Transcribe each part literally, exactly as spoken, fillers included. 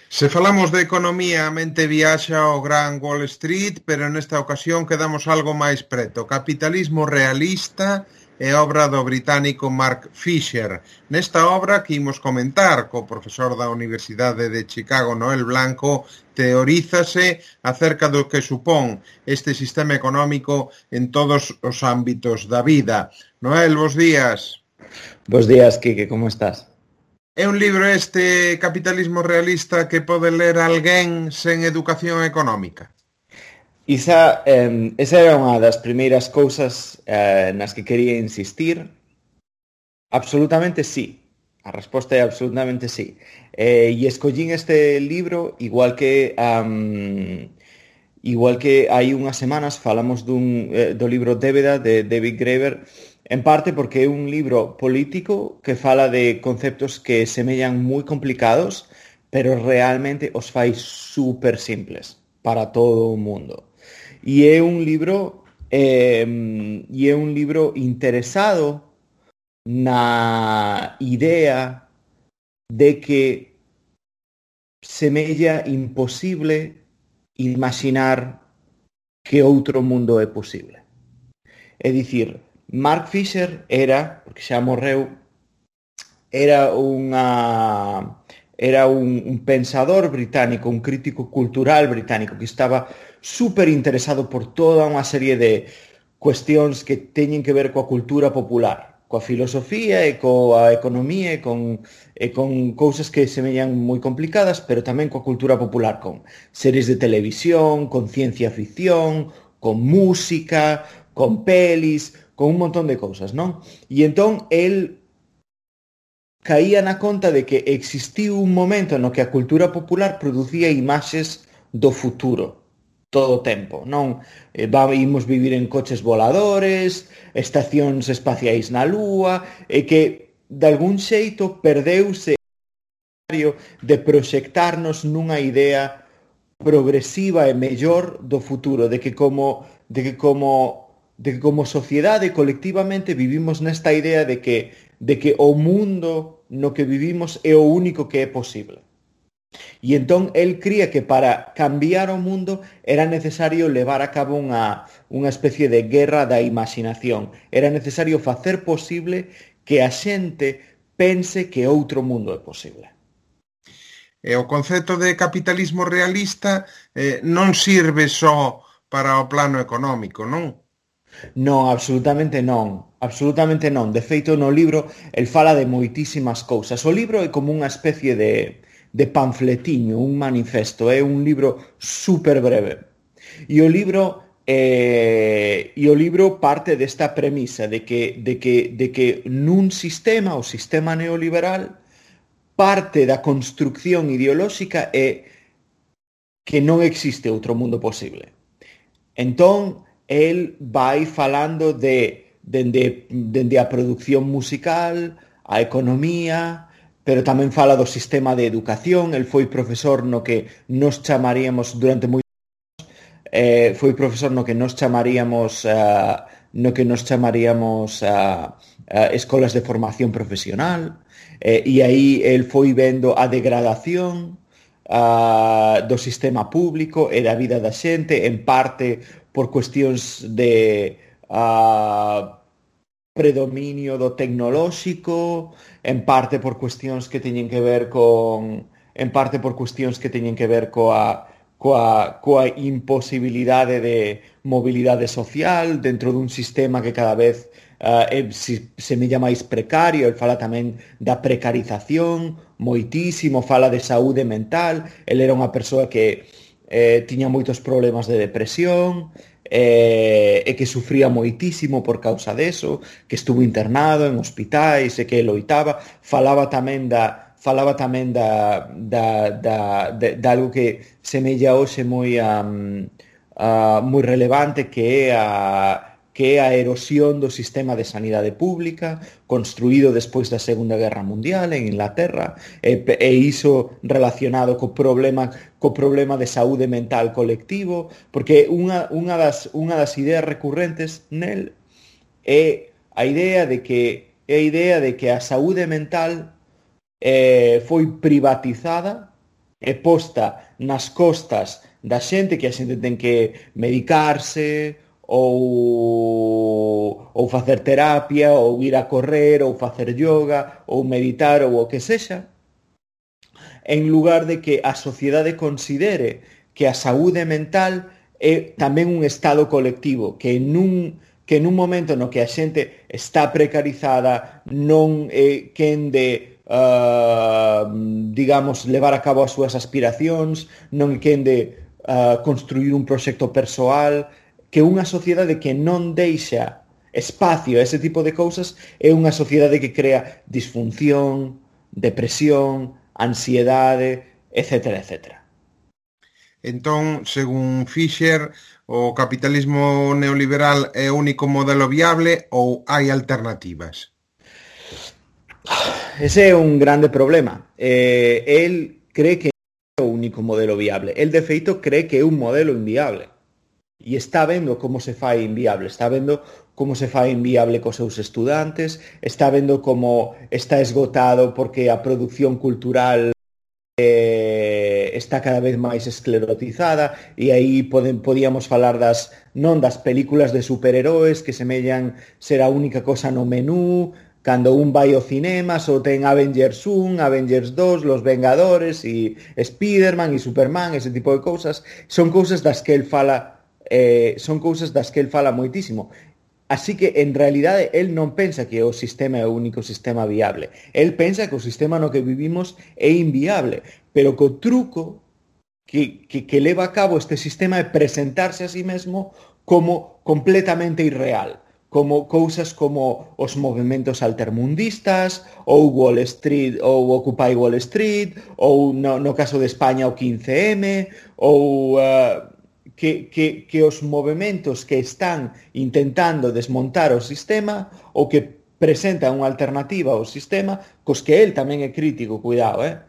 Se falamos de economía, a mente viaxa ao gran Wall Street, pero nesta ocasión quedamos algo máis preto. Capitalismo realista é obra do británico Mark Fisher. Nesta obra que imos comentar co profesor da Universidade de Chicago, Noel Blanco, teorízase acerca do que supón este sistema económico en todos os ámbitos da vida. Noel, bos días. Bos días, Quique, como estás? É un libro este, Capitalismo realista, que pode ler alguén sen educación económica? Isa, eh, esa era unha das primeiras cousas eh, nas que quería insistir. Absolutamente sí. A resposta é absolutamente sí. Eh, e escollín este libro igual que um, igual que hai unhas semanas falamos dun, eh, do libro Débeda de David Graeber, en parte porque é un libro político que fala de conceptos que semellan moi complicados, pero realmente os fai super simples para todo o mundo. E é un libro eh, e é un libro interesado na idea de que semella imposible imaginar que outro mundo é posible. É dicir, Mark Fisher era, porque xa morreu, era unha era un, un pensador británico, un crítico cultural británico que estaba super interesado por toda unha serie de cuestións que teñen que ver coa cultura popular, coa filosofía e coa economía e con, e con cousas que semellan moi complicadas, pero tamén coa cultura popular, con series de televisión, con ciencia ficción, con música, con pelis, con un montón de cousas, non? E entón, el caía na conta de que existiu un momento no que a cultura popular producía imaxes do futuro todo o tempo, non? Eh, imos vivir en coches voladores, estacións espaciais na Lúa, e que, de algún xeito, perdeuse de proxectarnos nunha idea progresiva e mellor do futuro, de que como de que como de que como sociedade colectivamente vivimos nesta idea de que de que o mundo no que vivimos é o único que é posible. E entón el cría que para cambiar o mundo era necesario levar a cabo unha, unha especie de guerra da imaginación. Era necesario facer posible que a xente pense que outro mundo é posible. E o concepto de capitalismo realista eh, non sirve só para o plano económico, non? Non, absolutamente non. Absolutamente non. De feito, no libro, el fala de moitísimas cousas. O libro é como unha especie de, de panfletiño, un manifesto. É un libro super breve. E o libro... Eh, e o libro parte desta premisa de que, de, que, de que nun sistema, o sistema neoliberal, parte da construcción ideolóxica é que non existe outro mundo posible. Entón, el vai falando de dende, dende a produción musical, a economía, pero tamén fala do sistema de educación. El foi profesor no que nos chamaríamos durante moitos eh, foi profesor no que nos chamaríamos uh, no que nos chamaríamos uh, uh, escolas de formación profesional, eh, e aí el foi vendo a degradación uh, do sistema público e da vida da xente, en parte por cuestións de uh, predominio do tecnolóxico, en parte por cuestións que teñen que ver con en parte por cuestións que teñen que ver coa coa, coa imposibilidade de mobilidade social dentro dun sistema que cada vez uh, é, se, semella máis precario. El fala tamén da precarización moitísimo, fala de saúde mental. El era unha persoa que eh, tiña moitos problemas de depresión, eh, e que sufría moitísimo por causa deso, que estuvo internado en hospitais e que loitaba. Falaba tamén da falaba tamén da, da, da, de, de algo que semella hoxe moi, um, uh, moi relevante, que é a que é a erosión do sistema de sanidade pública construído despois da Segunda Guerra Mundial en Inglaterra, e, e iso relacionado co problema co problema de saúde mental colectivo, porque unha, unha, das, unha das ideas recurrentes nel é a idea de que é a idea de que a saúde mental eh, foi privatizada é posta nas costas da xente, que a xente ten que medicarse ou, ou facer terapia, ou ir a correr, ou facer yoga, ou meditar, ou o que sexa, en lugar de que a sociedade considere que a saúde mental é tamén un estado colectivo, que nun, que nun momento no que a xente está precarizada, non é quen de, uh, digamos, levar a cabo as súas aspiracións, non é quen de uh, construir un proxecto persoal, que unha sociedade que non deixa espacio a ese tipo de cousas é unha sociedade que crea disfunción, depresión, ansiedade, etcétera, etcétera. Entón, según Fisher, o capitalismo neoliberal é o único modelo viable ou hai alternativas? Ese é un grande problema. Eh, el cree que é o único modelo viable. El, de feito, cree que é un modelo inviable. E está vendo como se fai inviable. Está vendo como se fai inviable cos seus estudantes. Está vendo como está esgotado porque a produción cultural eh, está cada vez máis esclerotizada, e aí poden, podíamos falar das non das películas de superheróis que semellan ser a única cosa no menú, cando un vai ao cinema só ten Avengers un, Avengers dos, Los Vengadores e Spiderman e Superman, ese tipo de cousas. Son cousas das que el fala eh, son cousas das que el fala moitísimo. Así que, en realidade, el non pensa que o sistema é o único sistema viable. El pensa que o sistema no que vivimos é inviable, pero que o truco que, que, que leva a cabo este sistema é presentarse a sí mesmo como completamente irreal, como cousas como os movimentos altermundistas, ou Wall Street, ou Occupy Wall Street, ou no, no caso de España o quince eme, ou... Uh, Que, que, que os movimentos que están intentando desmontar o sistema ou que presentan unha alternativa ao sistema, cos que el tamén é crítico, cuidado, eh?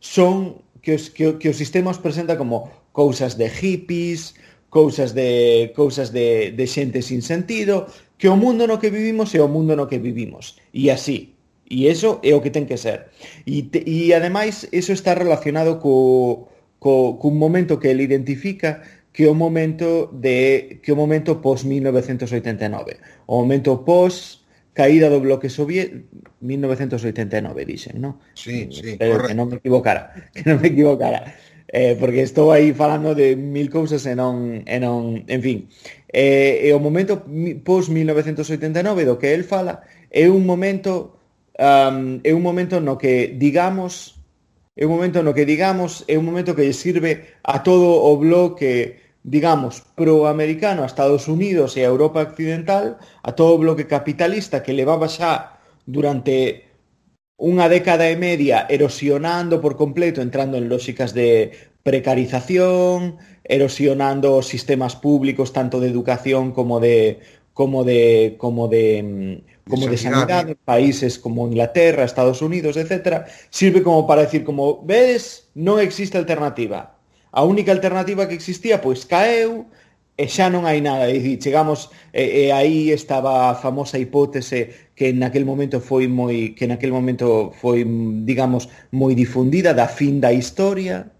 son que, os, que, que o sistema os presenta como cousas de hippies, cousas de cousas de, de xente sin sentido, que o mundo no que vivimos é o mundo no que vivimos, e así. E eso é o que ten que ser. E, te, e ademais, eso está relacionado co, co, co un momento que el identifica, que o momento de que o momento pos mil novecentos oitenta e nove, o momento pos caída do bloque soviético, mil novecentos oitenta e nove dixen, non? Sí, sí, pero correcto. Que non me equivocara, que non me equivocara. Eh, porque estou aí falando de mil cousas e non, e non, en fin. Eh, e o momento pos mil novecentos oitenta e nove do que el fala é un momento um, é un momento no que digamos é un momento no que digamos é un momento que lle sirve a todo o bloque, digamos, proamericano a Estados Unidos e a Europa occidental, a todo o bloque capitalista que levaba xa durante unha década e media erosionando por completo, entrando en lógicas de precarización, erosionando os sistemas públicos tanto de educación como de como de como de como de sanidade, países como Inglaterra, Estados Unidos, etcétera, sirve como para decir, como vedes, non existe alternativa. A única alternativa que existía, pois caeu, e xa non hai nada. E dicir, chegamos, e, e aí estaba a famosa hipótese que naquel momento foi moi, que naquel momento foi, digamos, moi difundida, da fin da historia.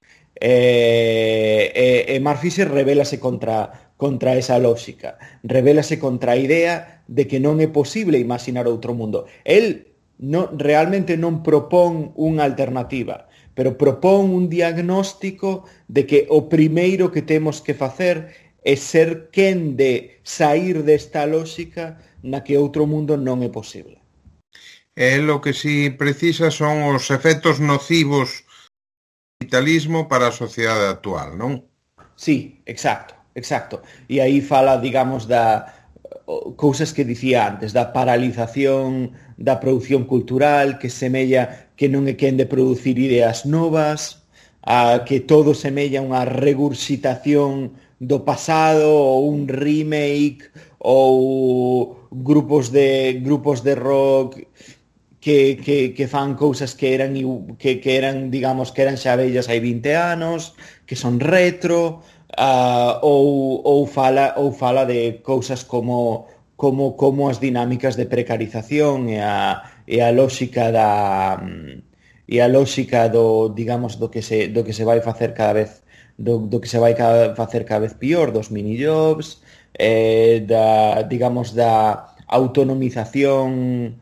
E, e, e Mark Fisher rebélase contra contra esa lógica, rebélase contra a idea de que non é posible imaginar outro mundo. El no, realmente non propón unha alternativa, pero propón un diagnóstico de que o primeiro que temos que facer é ser quen de sair desta lógica na que outro mundo non é posible. E lo que si precisa son os efectos nocivos do capitalismo para a sociedade actual, non? Sí, exacto. Exacto, e aí fala, digamos, da cousas que dicía antes, da paralización da produción cultural, que semella que non é quen de producir ideas novas, a que todo semella unha regurgitación do pasado ou un remake ou grupos de grupos de rock que, que, que fan cousas que eran que, que eran, digamos, que eran xa vellas hai vinte anos, que son retro. Uh, ou, ou, fala, ou fala de cousas como, como, como as dinámicas de precarización e a, e a lógica da e a lógica do, digamos, do que se, do que se vai facer cada vez do, do que se vai cada, facer cada vez pior, dos mini-jobs, eh, da, digamos, da autonomización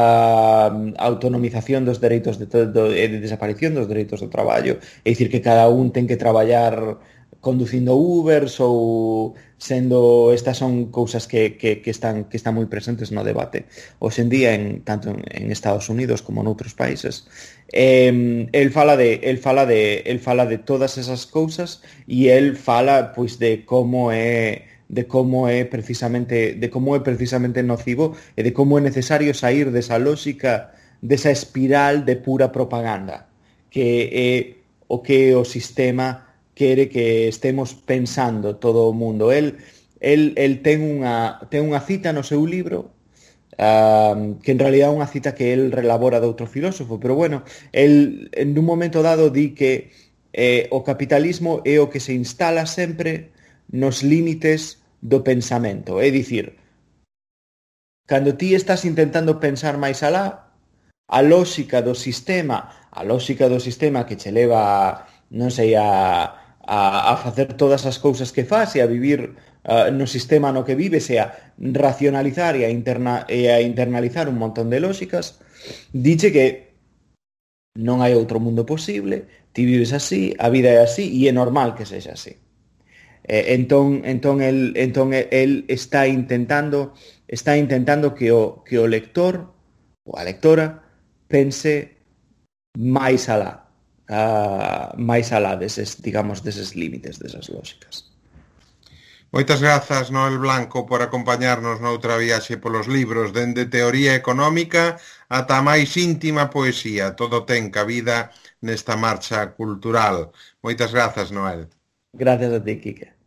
a autonomización dos dereitos de, todo, de desaparición dos dereitos do traballo, é dicir que cada un ten que traballar conducindo Ubers ou sendo, estas son cousas que, que, que, están, que están moi presentes no debate hoxe en día, en, tanto en, en Estados Unidos como en outros países. Eh, el fala de el fala de el fala de todas esas cousas e el fala pois de como é de como é precisamente de como é precisamente nocivo e de como é necesario sair desa lógica, desa espiral de pura propaganda que é o que o sistema quere que estemos pensando todo o mundo. El, el, el ten unha ten unha cita no seu libro, um, que en realidad é unha cita que el relabora de outro filósofo, pero bueno, el en un momento dado di que eh, o capitalismo é o que se instala sempre nos límites do pensamento. É dicir, cando ti estás intentando pensar máis alá, a lógica do sistema, a lógica do sistema que che leva, non sei, a, a, a facer todas as cousas que faz e a vivir uh, no sistema no que vives e a racionalizar e a, interna, e a internalizar un montón de lógicas, diche que non hai outro mundo posible, ti vives así, a vida é así e é normal que sexa así. Eh, entón, entón, el, entón el está intentando está intentando que o, que o lector ou a lectora pense máis alá, uh, máis alá deses, digamos, deses límites, desas lógicas. Moitas grazas, Noel Blanco, por acompañarnos noutra viaxe polos libros, dende teoría económica ata a máis íntima poesía. Todo ten cabida nesta marcha cultural. Moitas grazas, Noel. Gracias a ti, Quique.